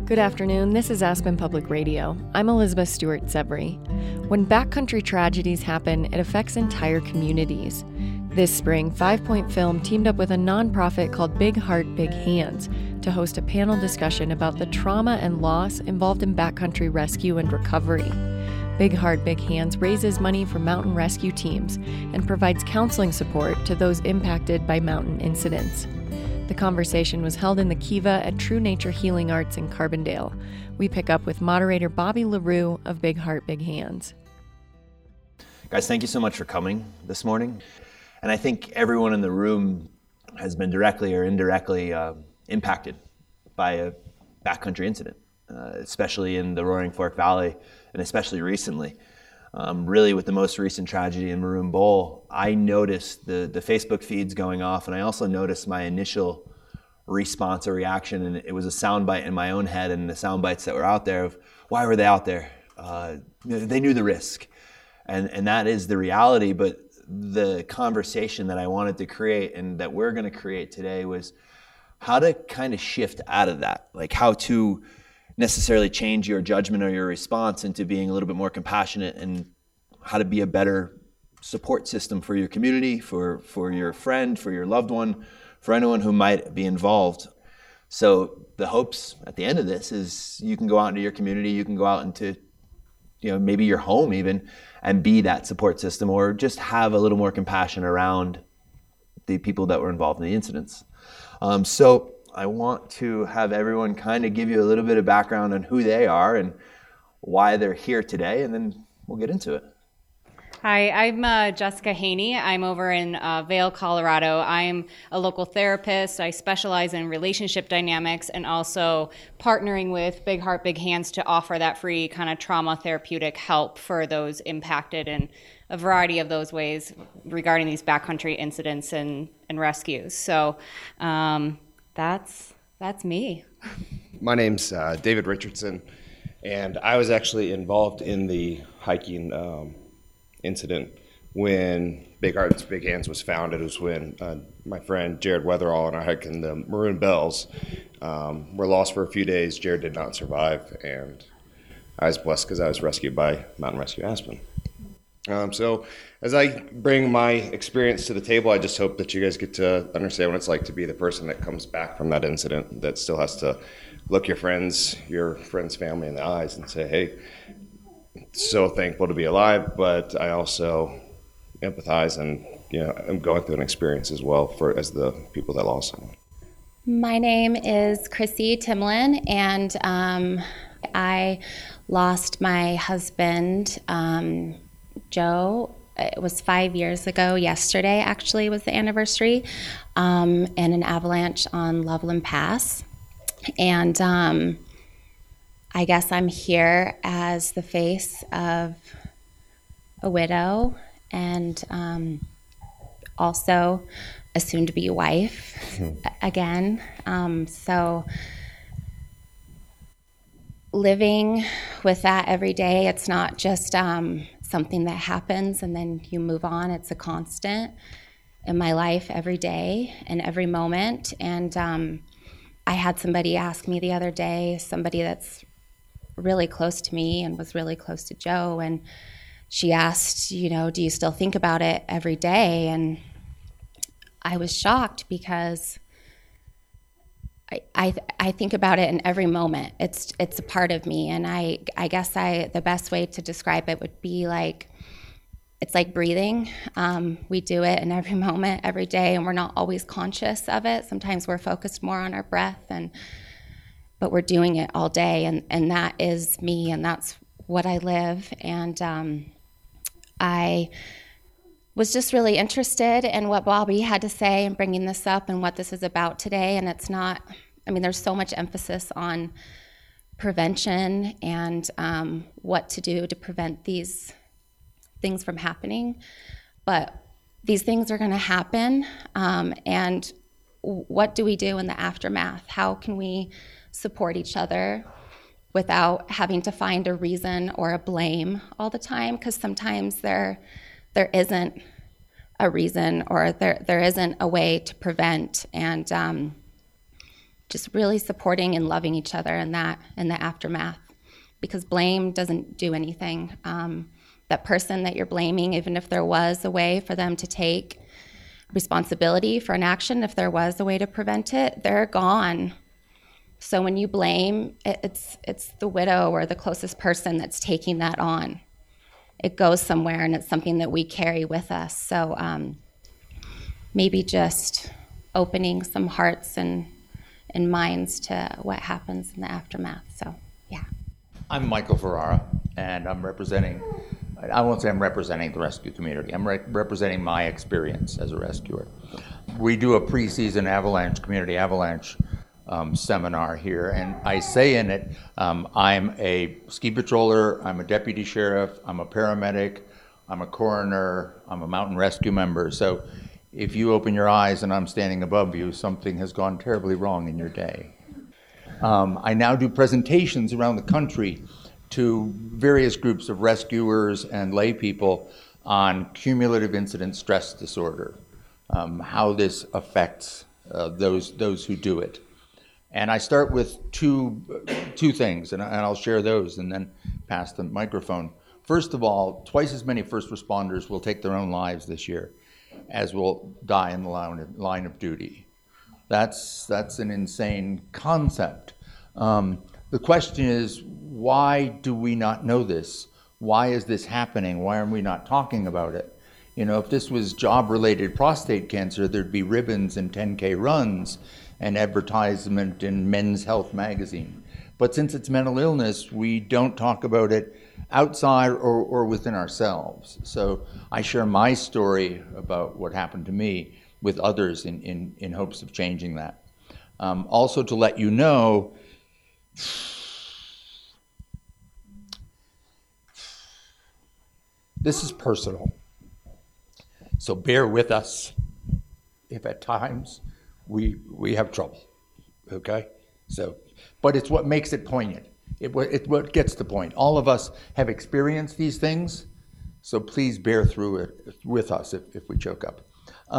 Good afternoon, this is Aspen Public Radio. I'm Elizabeth Stewart Severy. When backcountry tragedies happen, it affects entire communities. This spring, 5 Point Film teamed up with a nonprofit called Big Heart, Big Hands to host a panel discussion about the trauma and loss involved in backcountry rescue and recovery. Big Heart, Big Hands raises money for mountain rescue teams and provides counseling support to those impacted by mountain incidents. The conversation was held in the Kiva at True Nature Healing Arts in Carbondale. We pick up with moderator Bobby LaRue of Big Heart, Big Hands. Guys, thank you so much for coming this morning. And I think everyone in the room has been directly or indirectly impacted by a backcountry incident, especially in the Roaring Fork Valley, and especially recently. Really with the most recent tragedy in Maroon Bowl, I noticed the Facebook feeds going off, and I also noticed my initial response or reaction, and it was a soundbite in my own head and the soundbites that were out there of, why were they out there? They knew the risk, and that is the reality, but the conversation that I wanted to create and that we're going to create today was how to kind of shift out of that, like how to necessarily change your judgment or your response into being a little bit more compassionate, and how to be a better support system for your community, for your friend, for your loved one, for anyone who might be involved. So the hopes at the end of this is you can go out into your community, you can go out into maybe your home even, and be that support system, or just have a little more compassion around the people that were involved in the incidents. So I want to have everyone kind of give you a little bit of background on who they are and why they're here today, and then we'll get into it. Hi, I'm Jessica Haney. I'm over in Vail, Colorado. I'm a local therapist. I specialize in relationship dynamics and also partnering with Big Heart, Big Hands to offer that free kind of trauma therapeutic help for those impacted in a variety of those ways regarding these backcountry incidents and rescues. So that's me. My name's David Richardson, and I was actually involved in the hiking incident when Big Hearts, Big Hands was founded. It was when my friend Jared Weatherall and I hiking the Maroon Bells were lost for a few days. Jared did not survive, and I was blessed because I was rescued by Mountain Rescue Aspen. So as I bring my experience to the table, I just hope that you guys get to understand what it's like to be the person that comes back from that incident, that still has to look your friends' family in the eyes and say, hey, so thankful to be alive, but I also empathize, and I'm going through an experience as well as the people that lost someone. My name is Chrissy Timlin, and I lost my husband, Joe. It was 5 years ago. Yesterday, actually, was the anniversary, in an avalanche on Loveland Pass. And I guess I'm here as the face of a widow, and also a soon-to-be wife again. So living with that every day, it's not just something that happens and then you move on. It's a constant in my life every day and every moment. And I had somebody ask me the other day, somebody that's really close to me and was really close to Joe, and she asked, do you still think about it every day? And I was shocked because I think about it in every moment. It's a part of me, and I guess the best way to describe it would be like, it's like breathing. We do it in every moment, every day, and we're not always conscious of it. Sometimes we're focused more on our breath, but we're doing it all day, and that is me, and that's what I live. And I was just really interested in what Bobby had to say and bringing this up and what this is about today. And it's not, there's so much emphasis on prevention and what to do to prevent these things from happening. But these things are going to happen, and what do we do in the aftermath? How can we support each other without having to find a reason or a blame all the time? Because sometimes there isn't a reason, or there isn't a way to prevent. And just really supporting and loving each other in the aftermath, because blame doesn't do anything. That person that you're blaming, even if there was a way for them to take responsibility for an action, if there was a way to prevent it, they're gone. So when you blame, it's the widow or the closest person that's taking that on. It goes somewhere, and it's something that we carry with us. So maybe just opening some hearts and minds to what happens in the aftermath. So, yeah. I'm Michael Ferrara, and I'm representing, I won't say I'm representing the rescue community, I'm representing my experience as a rescuer. We do a preseason community avalanche seminar here, and I say in it, I'm a ski patroller, I'm a deputy sheriff, I'm a paramedic, I'm a coroner, I'm a mountain rescue member. So if you open your eyes and I'm standing above you, something has gone terribly wrong in your day. I now do presentations around the country to various groups of rescuers and lay people on cumulative incident stress disorder, how this affects those who do it. And I start with two things, and I'll share those and then pass the microphone. First of all, twice as many first responders will take their own lives this year as will die in the line of duty. That's an insane concept. The question is, why do we not know this? Why is this happening? Why are we not talking about it? You know, if this was job-related prostate cancer, there'd be ribbons and 10K runs and advertisement in Men's Health magazine. But since it's mental illness, we don't talk about it outside or within ourselves. So I share my story about what happened to me with others in hopes of changing that. Also to let you know, this is personal. So bear with us if at times we have trouble, okay? So, but it's what makes it poignant. It's what gets the point. All of us have experienced these things, so please bear through it with us if we choke up.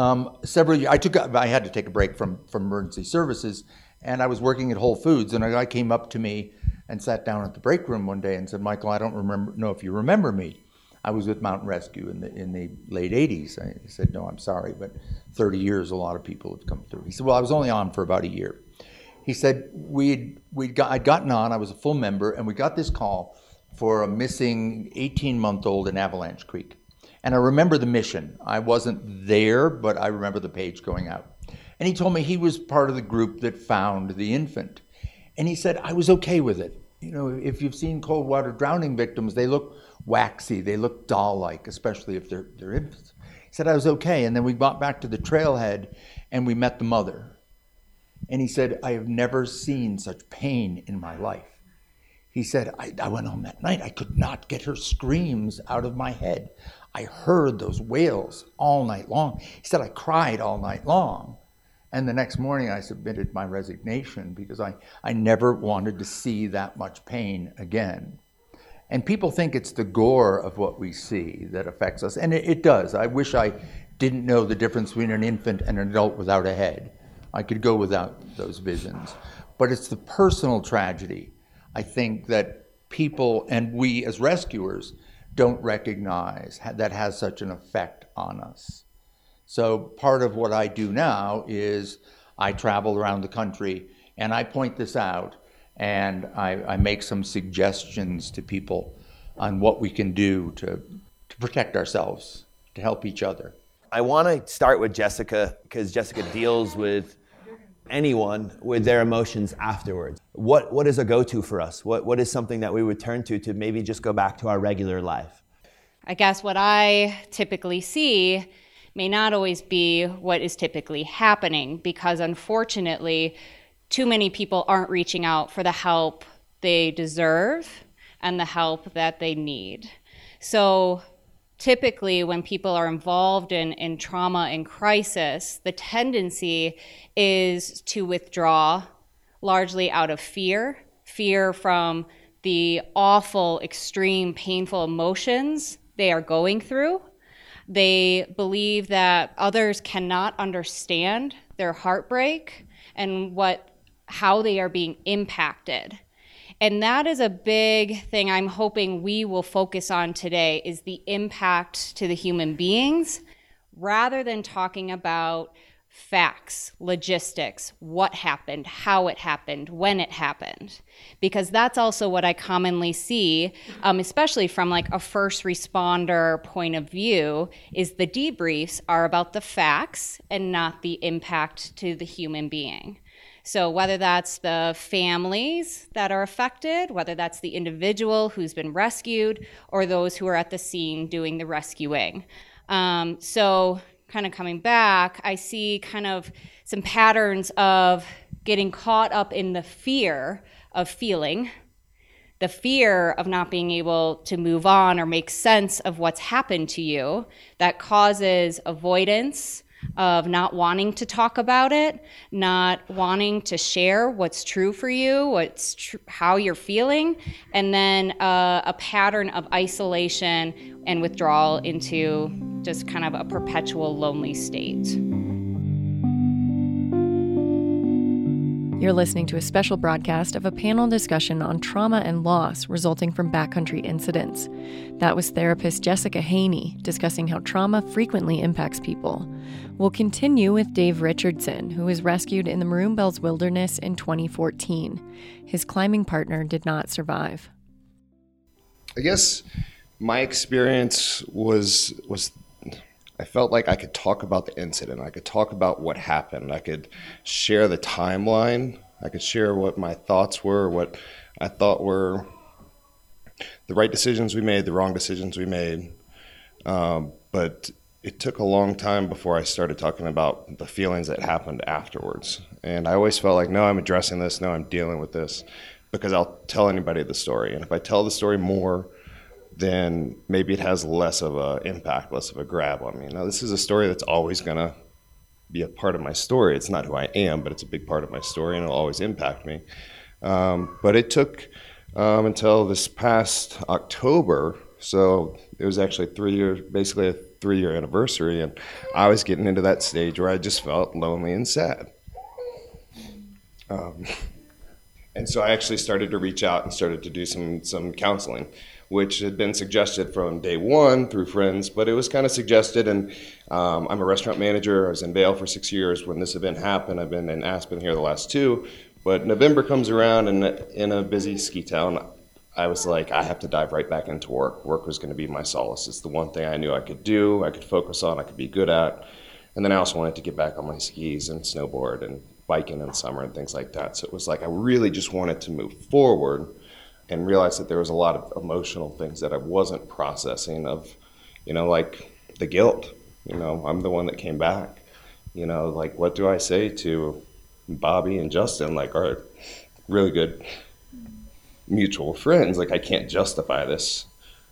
I had to take a break from emergency services, and I was working at Whole Foods, and a guy came up to me and sat down at the break room one day and said, "Michael, I don't know if you remember me. I was with Mountain Rescue in the late 80s. I said, "No, I'm sorry, but 30 years, a lot of people have come through." He said, "Well, I was only on for about a year." He said, I'd gotten on, I was a full member, and we got this call for a missing 18-month-old in Avalanche Creek. And I remember the mission. I wasn't there, but I remember the page going out. And he told me he was part of the group that found the infant. And he said, I was okay with it. You know, if you've seen cold water drowning victims, they look waxy, they look doll-like, especially if they're infants. He said, I was okay. And then we got back to the trailhead and we met the mother. And he said, I have never seen such pain in my life. He said, I went home that night. I could not get her screams out of my head. I heard those wails all night long. He said, I cried all night long. And the next morning I submitted my resignation because I never wanted to see that much pain again. And people think it's the gore of what we see that affects us. And it does. I wish I didn't know the difference between an infant and an adult without a head. I could go without those visions. But it's the personal tragedy, I think, that people and we as rescuers don't recognize that has such an effect on us. So part of what I do now is I travel around the country and I point this out and I make some suggestions to people on what we can do to protect ourselves, to help each other. I want to start with Jessica because Jessica deals with anyone with their emotions afterwards. What is a go-to for us? What is something that we would turn to maybe just go back to our regular life? I guess what I typically see may not always be what is typically happening because unfortunately, too many people aren't reaching out for the help they deserve and the help that they need. So typically when people are involved in trauma and crisis, the tendency is to withdraw largely out of fear from the awful, extreme, painful emotions they are going through. They believe that others cannot understand their heartbreak and what how they are being impacted. And that is a big thing I'm hoping we will focus on today, is the impact to the human beings, rather than talking about facts, logistics, what happened, how it happened, when it happened. Because that's also what I commonly see, especially from like a first responder point of view, is the debriefs are about the facts and not the impact to the human being. So whether that's the families that are affected, whether that's the individual who's been rescued, or those who are at the scene doing the rescuing. So kind of coming back, I see kind of some patterns of getting caught up in the fear of feeling, the fear of not being able to move on or make sense of what's happened to you, that causes avoidance, of not wanting to talk about it, not wanting to share what's true for you, how you're feeling, and then a pattern of isolation and withdrawal into just kind of a perpetual lonely state. You're listening to a special broadcast of a panel discussion on trauma and loss resulting from backcountry incidents. That was therapist Jessica Haney discussing how trauma frequently impacts people. We'll continue with Dave Richardson, who was rescued in the Maroon Bells Wilderness in 2014. His climbing partner did not survive. I guess my experience was I felt like I could talk about the incident. I could talk about what happened. I could share the timeline. I could share what my thoughts were, what I thought were the right decisions we made, the wrong decisions we made. But it took a long time before I started talking about the feelings that happened afterwards. And I always felt like, no, I'm addressing this, no, I'm dealing with this, because I'll tell anybody the story. And if I tell the story more, then maybe it has less of an impact, less of a grab on me. Now, this is a story that's always going to be a part of my story. It's not who I am, but it's a big part of my story, and it'll always impact me. But it took until this past October, so it was actually 3 years, basically a 3-year anniversary, and I was getting into that stage where I just felt lonely and sad. And so I actually started to reach out and started to do some counseling, which had been suggested from day one through friends, but it was kind of suggested. And I'm a restaurant manager. I was in Vail for 6 years when this event happened. I've been in Aspen here the last 2. But November comes around, and in a busy ski town, I was like, I have to dive right back into work. Work was going to be my solace. It's the one thing I knew I could do, I could focus on, I could be good at. And then I also wanted to get back on my skis and snowboard and biking in summer and things like that. So it was like I really just wanted to move forward, and realized that there was a lot of emotional things that I wasn't processing of, like the guilt. I'm the one that came back. Like, what do I say to Bobby and Justin, like our really good mutual friends? Like, I can't justify this.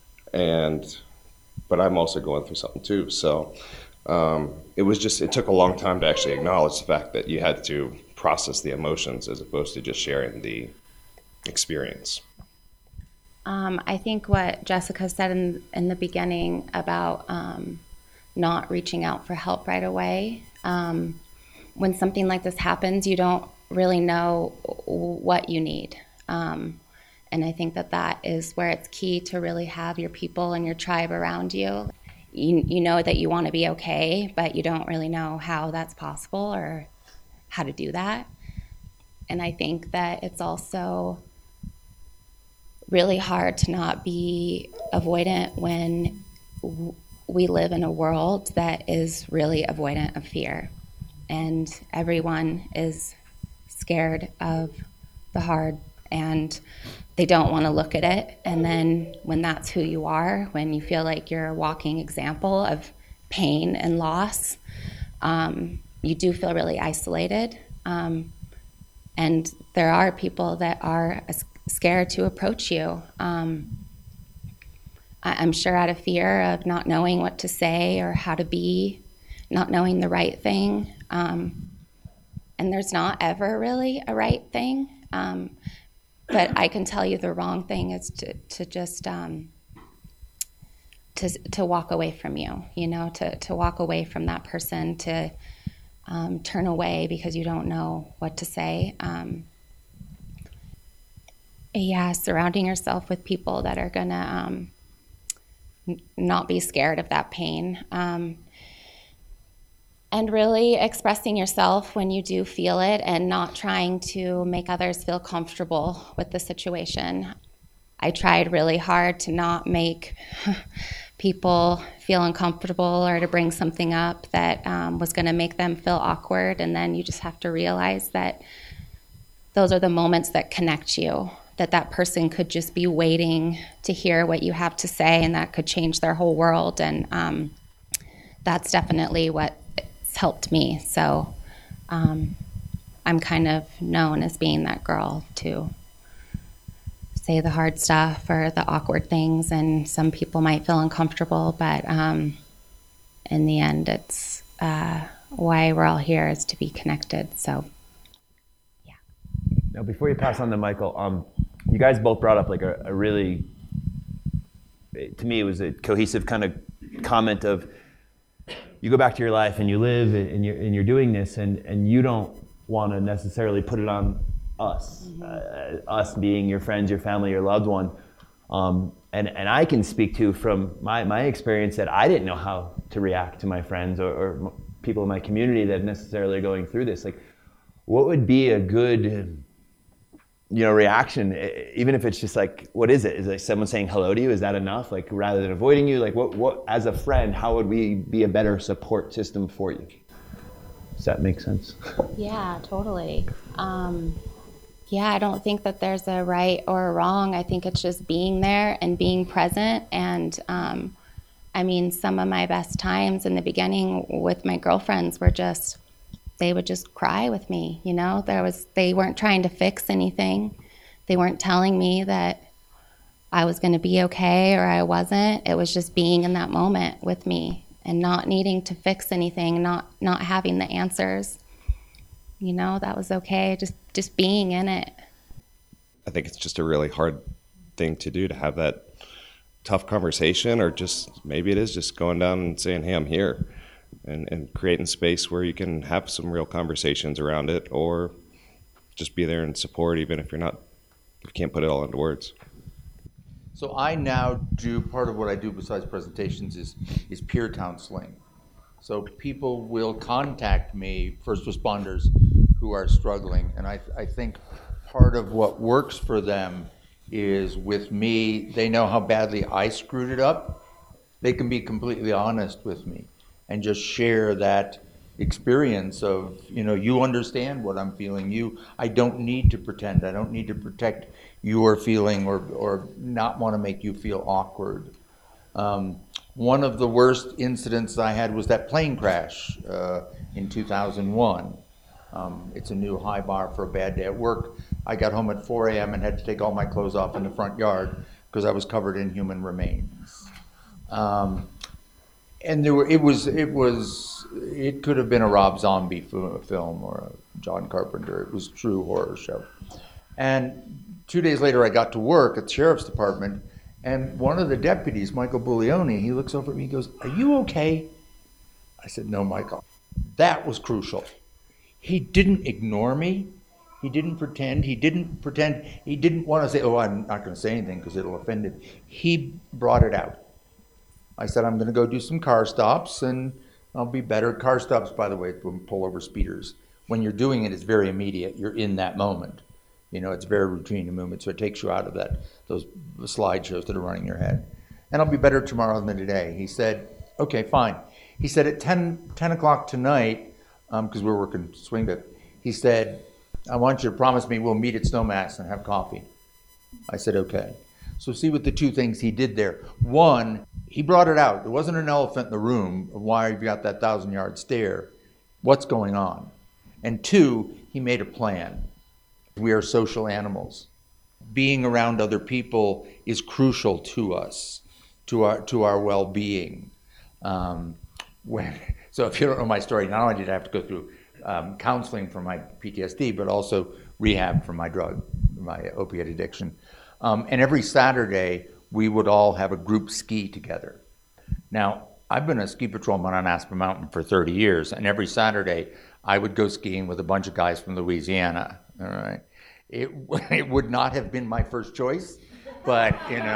But I'm also going through something too. So it took a long time to actually acknowledge the fact that you had to process the emotions as opposed to just sharing the experience. I think what Jessica said in the beginning about not reaching out for help right away. When something like this happens, you don't really know what you need. And I think that is where it's key to really have your people and your tribe around you. You know that you want to be okay, but you don't really know how that's possible or how to do that. And I think that it's also really hard to not be avoidant when we live in a world that is really avoidant of fear. And everyone is scared of the hard, and they don't want to look at it. And then when that's who you are, when you feel like you're a walking example of pain and loss, you do feel really isolated. And there are people that are scared to approach you. I'm sure out of fear of not knowing what to say or how to be, not knowing the right thing. And there's not ever really a right thing. But I can tell you the wrong thing is to just to walk away from you, to walk away from that person, to turn away because you don't know what to say. Surrounding yourself with people that are gonna not be scared of that pain. And really expressing yourself when you do feel it and not trying to make others feel comfortable with the situation. I tried really hard to not make people feel uncomfortable or to bring something up that was going to make them feel awkward. And then you just have to realize that those are the moments that connect you, that person could just be waiting to hear what you have to say, and that could change their whole world. And that's definitely what helped me. So I'm kind of known as being that girl to say the hard stuff or the awkward things, and some people might feel uncomfortable, but in the end, it's why we're all here is to be connected. So yeah. Now, before you pass on to Michael, you guys both brought up like a really, to me, it was a cohesive kind of comment of, you go back to your life and you live and you're doing this, and you don't want to necessarily put it on us, us being your friends, your family, your loved one. And I can speak to from my experience that I didn't know how to react to my friends or people in my community that necessarily are going through this. Like, what would be a good, reaction, even if it's just like, what is it? Is it like someone saying hello to you? Is that enough? Like, rather than avoiding you, like what as a friend, how would we be a better support system for you? Does that make sense? Yeah, totally. I don't think that there's a right or a wrong. I think it's just being there and being present. And some of my best times in the beginning with my girlfriends were they would just cry with me, they weren't trying to fix anything. They weren't telling me that I was going to be okay or I wasn't. It was just being in that moment with me and not needing to fix anything, not having the answers. That was okay, just being in it. I think it's just a really hard thing to do, to have that tough conversation, or just maybe it is just going down and saying, hey, I'm here. And creating space where you can have some real conversations around it, or just be there and support, even if you can't put it all into words. So I now do, part of what I do besides presentations is peer counseling. So people will contact me, first responders who are struggling, and I think part of what works for them is, with me, they know how badly I screwed it up. They can be completely honest with me and just share that experience of, you understand what I'm feeling. I don't need to pretend. I don't need to protect your feeling or not want to make you feel awkward. One of the worst incidents I had was that plane crash in 2001. It's a new high bar for a bad day at work. I got home at 4 a.m. and had to take all my clothes off in the front yard because I was covered in human remains. And it could have been a Rob Zombie film or a John Carpenter. It was a true horror show. And 2 days later, I got to work at the sheriff's department, and one of the deputies, Michael Buglione, he looks over at me, he goes, "Are you okay?" I said, "No, Michael." That was crucial. He didn't ignore me. He didn't pretend. He didn't want to say, "Oh, I'm not going to say anything because it'll offend him." He brought it out. I said, "I'm going to go do some car stops and I'll be better." Car stops, by the way, when pull over speeders. When you're doing it, it's very immediate. You're in that moment. It's very routine movement, so it takes you out of those slideshows that are running your head. "And I'll be better tomorrow than today." He said, "Okay, fine." He said, at 10 o'clock tonight, because we're working swing bit, he said, "I want you to promise me we'll meet at Snowmass and have coffee." I said, "Okay." So see what the two things he did there. One, he brought it out. There wasn't an elephant in the room of why you've got that 1,000-yard stare. What's going on? And two, he made a plan. We are social animals. Being around other people is crucial to us, to our well-being. So if you don't know my story, not only did I have to go through counseling for my PTSD, but also rehab for my opiate addiction. And every Saturday, we would all have a group ski together. Now, I've been a ski patrolman on Aspen Mountain for 30 years, and every Saturday, I would go skiing with a bunch of guys from Louisiana, all right? It would not have been my first choice, but,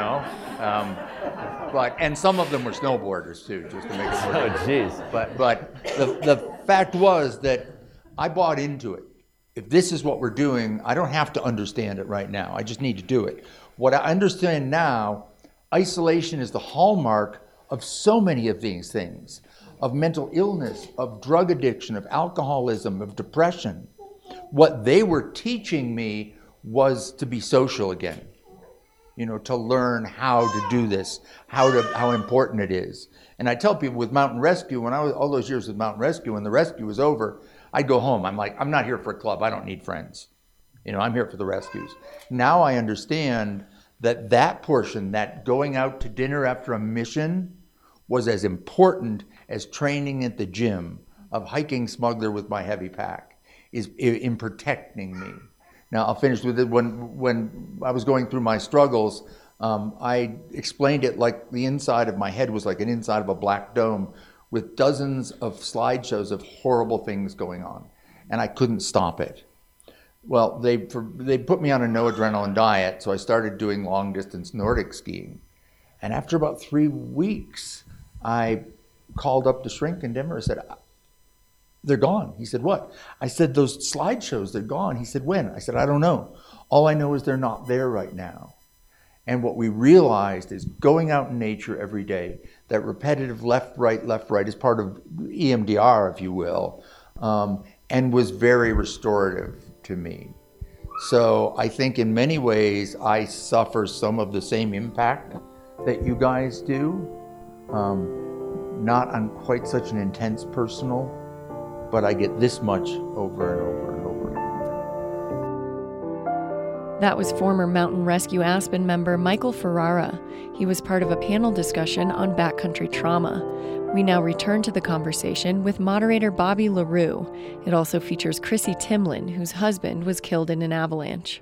and some of them were snowboarders too, just to make it more. Oh, jeez. But the fact was that I bought into it. If this is what we're doing, I don't have to understand it right now. I just need to do it. What I understand now, isolation is the hallmark of so many of these things, of mental illness, of drug addiction, of alcoholism, of depression. What they were teaching me was to be social again, to learn how to do this, how important it is. And I tell people with Mountain Rescue, when I was all those years with Mountain Rescue, when the rescue was over, I'd go home. I'm like, I'm not here for a club. I don't need friends. I'm here for the rescues. Now I understand that portion, that going out to dinner after a mission, was as important as training at the gym, of hiking Smuggler with my heavy pack, is in protecting me. Now I'll finish with it. When I was going through my struggles, I explained it like the inside of my head was like an inside of a black dome with dozens of slideshows of horrible things going on, and I couldn't stop it. Well, they put me on a no adrenaline diet, so I started doing long distance Nordic skiing. And after about 3 weeks, I called up the shrink in Denver and said, they're gone. He said, what? I said, those slideshows, they're gone. He said, when? I said, I don't know. All I know is they're not there right now. And what we realized is going out in nature every day, that repetitive left, right is part of EMDR, if you will, and was very restorative to me. So I think in many ways I suffer some of the same impact that you guys do. Not on quite such an intense personal, but I get this much over and over and over again. That was former Mountain Rescue Aspen member Michael Ferrara. He was part of a panel discussion on backcountry trauma. We now return to the conversation with moderator Bobby LaRue. It also features Chrissy Timlin, whose husband was killed in an avalanche.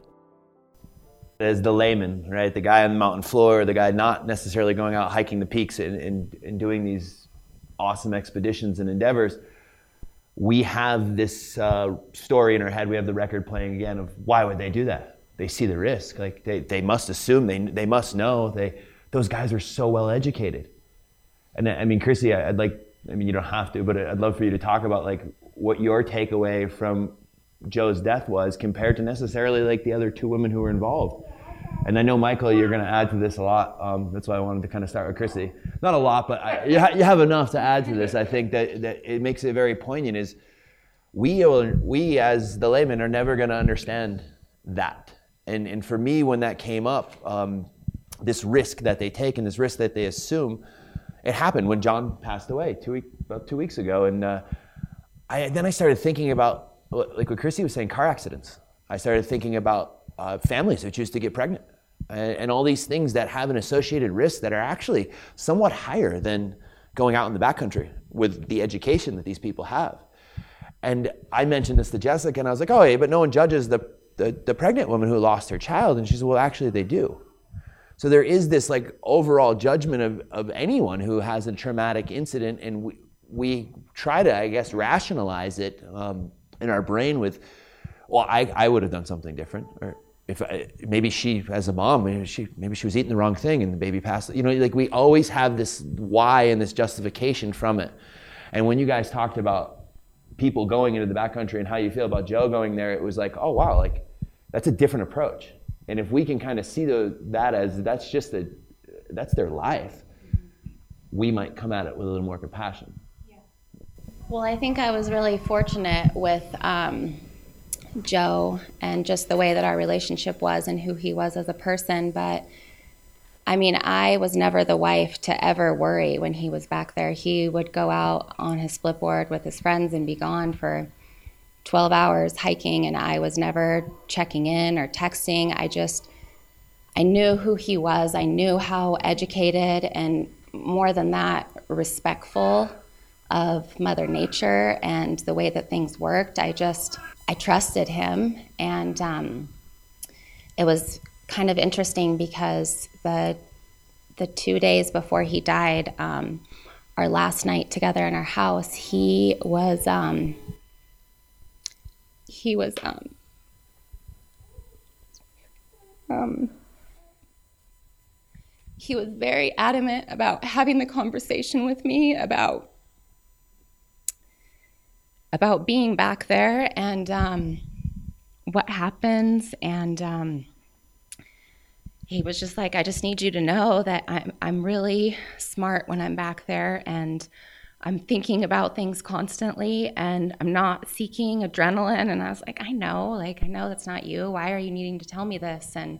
As the layman, right, the guy on the mountain floor, the guy not necessarily going out hiking the peaks and doing these awesome expeditions and endeavors, we have this story in our head, we have the record playing again of why would they do that? They see the risk, like they must assume, they must know, those guys are so well educated. And I mean, Chrissy, you don't have to, but I'd love for you to talk about like what your takeaway from Joe's death was compared to necessarily like the other two women who were involved. And I know, Michael, you're going to add to this a lot. That's why I wanted to kind of start with Chrissy. Not a lot, but you have enough to add to this. I think that it makes it very poignant is we as the laymen are never going to understand that. And for me, when that came up, this risk that they take and this risk that they assume, it happened when John passed away about 2 weeks ago. And then I started thinking about, like what Chrissy was saying, car accidents. I started thinking about families who choose to get pregnant and all these things that have an associated risk that are actually somewhat higher than going out in the backcountry with the education that these people have. And I mentioned this to Jessica and I was like, oh, yeah, but no one judges the pregnant woman who lost her child. And she said, well, actually they do. So there is this like overall judgment of anyone who has a traumatic incident, and we try to, I guess, rationalize it in our brain with, well, I would have done something different, or maybe she, as a mom, maybe she was eating the wrong thing and the baby passed. Like we always have this why and this justification from it. And when you guys talked about people going into the backcountry and how you feel about Joe going there, it was like, oh wow, like that's a different approach. And if we can kind of see that as that's their life, we might come at it with a little more compassion. Yeah. Well, I think I was really fortunate with Joe and just the way that our relationship was and who he was as a person. But I mean, I was never the wife to ever worry when he was back there. He would go out on his split board with his friends and be gone for 12 hours hiking, and I was never checking in or texting. I knew who he was. I knew how educated and, more than that, respectful of Mother Nature and the way that things worked. I trusted him, and it was kind of interesting because the 2 days before he died, our last night together in our house, he was he was he was very adamant about having the conversation with me about being back there and what happens. And he was just like, I just need you to know that I'm really smart when I'm back there, and I'm thinking about things constantly, and I'm not seeking adrenaline. And I was like, I know that's not you. Why are you needing to tell me this? And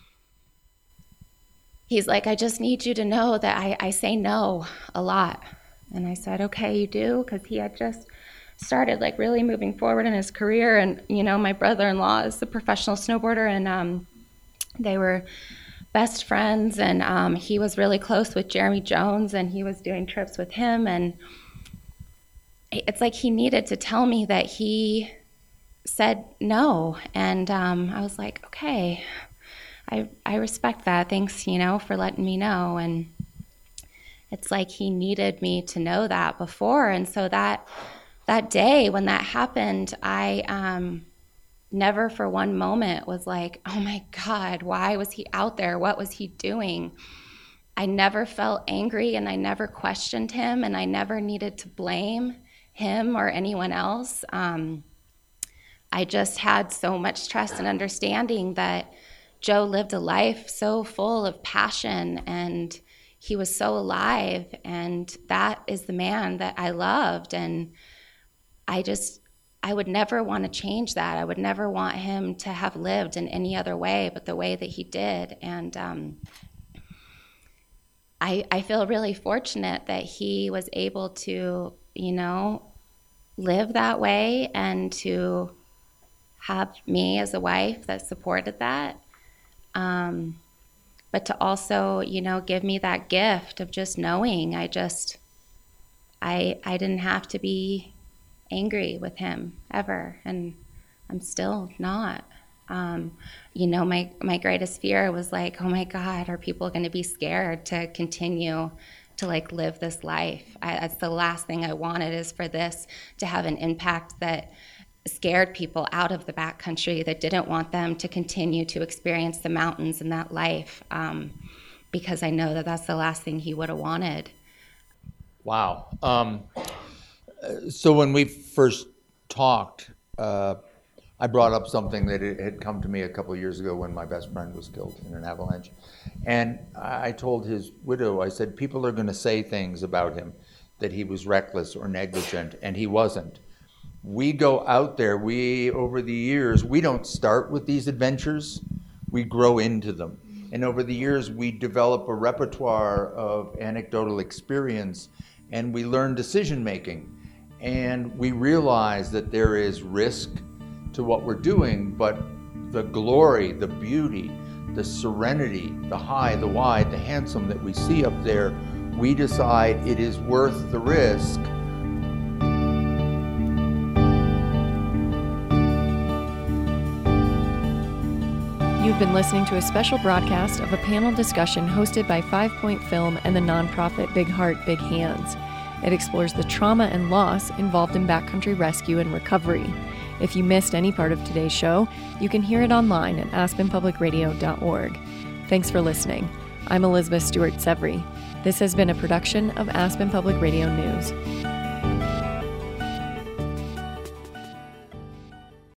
he's like, I just need you to know that I say no a lot. And I said, okay, you do? Because he had just started like really moving forward in his career. And, you know, my brother-in-law is a professional snowboarder, and they were best friends, and he was really close with Jeremy Jones, and he was doing trips with him. And it's like he needed to tell me that he said no. And I was like, okay, I respect that. Thanks, you know, for letting me know. And it's like he needed me to know that before. And so that day when that happened, I never for one moment was like, oh my God, why was he out there? What was he doing? I never felt angry, and I never questioned him, and I never needed to blame him or anyone else. I just had so much trust and understanding that Joe lived a life so full of passion, and he was so alive, and that is the man that I loved. And I would never want to change that. I would never want him to have lived in any other way but the way that he did. And I feel really fortunate that he was able to, you know, live that way, and to have me as a wife that supported that. But to also, you know, give me that gift of just knowing I didn't have to be angry with him ever, and I'm still not. You know, my greatest fear was like, oh my God, are people going to be scared to continue to like live this life? That's the last thing I wanted, is for this to have an impact that scared people out of the backcountry, that didn't want them to continue to experience the mountains and that life, because I know that that's the last thing he would have wanted. Wow. So when we first talked, I brought up something that had come to me a couple of years ago when my best friend was killed in an avalanche. And I told his widow, I said, people are going to say things about him, that he was reckless or negligent, and he wasn't. We go out there, over the years, we don't start with these adventures, we grow into them. And over the years, we develop a repertoire of anecdotal experience, and we learn decision making. And we realize that there is risk to what we're doing, but the glory, the beauty, the serenity, the high, the wide, the handsome that we see up there, we decide it is worth the risk. You've been listening to a special broadcast of a panel discussion hosted by 5 Point Film and the nonprofit Big Heart, Big Hands. It explores the trauma and loss involved in backcountry rescue and recovery. If you missed any part of today's show, you can hear it online at aspenpublicradio.org. Thanks for listening. I'm Elizabeth Stewart Severy. This has been a production of Aspen Public Radio News.